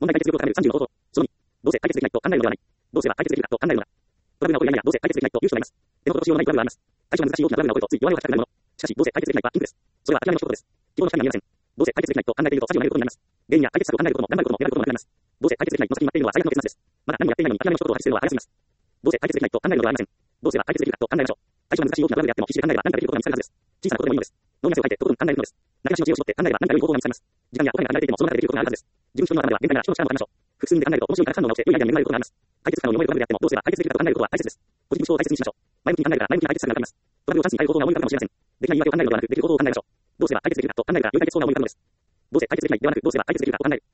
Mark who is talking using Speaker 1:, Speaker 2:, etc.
Speaker 1: 問題解決力を高める30の方法。その2、どうせ解決できないと考えるのではない。どうせは解決できるかと考えるのだ。トラブルが起こるや否や、どうせ解決できないと言う人がいます。手の施しようのないトラブルがあります。最初は難しい大きなトラブルが起こるとつい弱いを吐きたくなるもの。しかし、どうせ解決できないは禁句です。それは諦めの一言です。希望の光には見えません。どうせ解決できないと考えていると作業を投げることになります。原因や解決策を考えることも頑張ることも選ぶこともなくなります。どうせ解決できないと先に待っているのは最悪の結末です。まだ何もやっていないのに諦めの一言を吐き捨てるのは早すぎます。どうせ解決できないと考えるのではありません。どうせは解決できるかと考えましょう。最初は難しい大きなトラブルであっても必死で考えれば何かできることが見つかるはずです。小さなことでもいいのです。脳みそを書いてとことん考えるのです。なけなしの知恵を絞って考えれば何か良い方法が見つかります。時間やお金が離れていてもその中でできることがあるはずです。自分一人の頭では限界な人の力を考えましょう。複数人で考えると面白いから反応が起きて良いアイデアに恵まれることがあります。解決不可能に思えるトラブルであってもどうせは解決できるかと考えることは大切です。ポジティブ思考を大切にしましょう。前向きに考えれば前向きな解決策がわかります。トラブルをチャンスに変える方法が思い浮かぶかもしれません。できない言い訳を考えるのではなくできる方法を考えましょう。どうせは解決できるかと考えればより解決法が思い浮かぶのです。どうせ解決できないではなくどうせは解決できるかと考える。